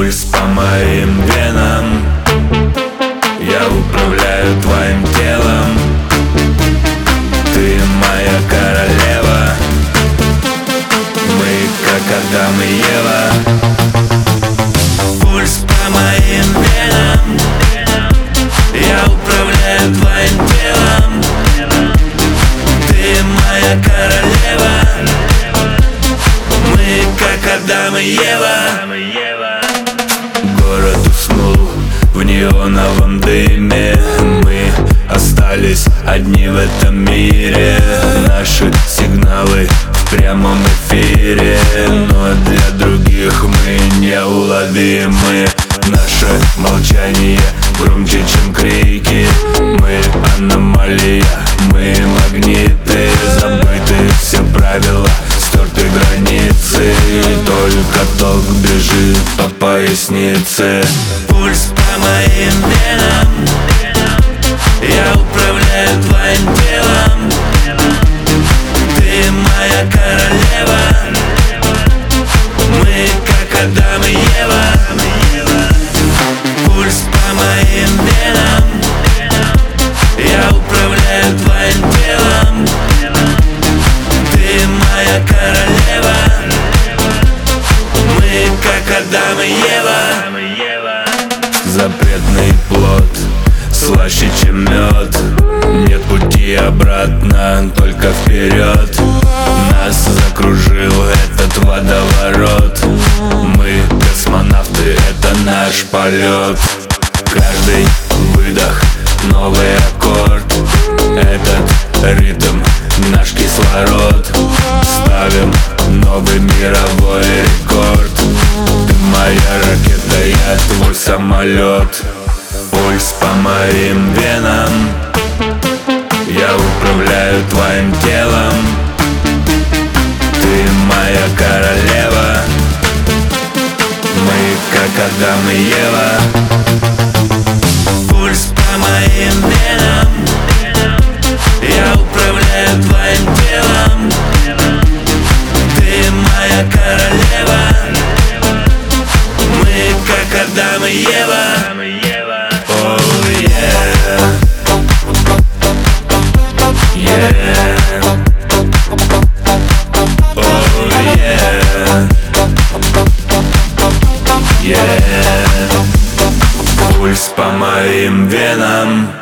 Пульс по моим венам, я управляю твоим телом. Ты моя королева, мы как Адам и Ева. Пульс по моим венам, я управляю твоим телом. Ты моя королева, мы как Адам и Ева. Город уснул в неоновом дыме, мы остались одни в этом мире. Наши сигналы в прямом эфире, но для других мы неуловимы. Наше молчание громче, чем крики. Мы аномалия, мы магниты. Забыты все правила, стерты границы. Только ток бежит по пояснице. Пульс по моим венам, я управляю твоим телом. Ты моя королева, мы как Адам и Ева. Пульс по моим венам, я управляю твоим телом. Ты моя королева, мы как Адам и Ева. Запретный плод, слаще, чем мед. Нет пути обратно, только вперед. Нас закружил этот водоворот. Мы космонавты, это наш полет. Каждый выдох новый аккорд. Этот ритм наш кислород. Ставим новый мировой рекорд. Ты моя ракета, я твой самолет. Пульс по моим венам, я управляю твоим телом. Ты моя королева, мы как Адам и Ева. Пульс по моим венам, я управляю твоим телом. Ты моя королева, мы как Адам и Ева. Пульс по моим венам.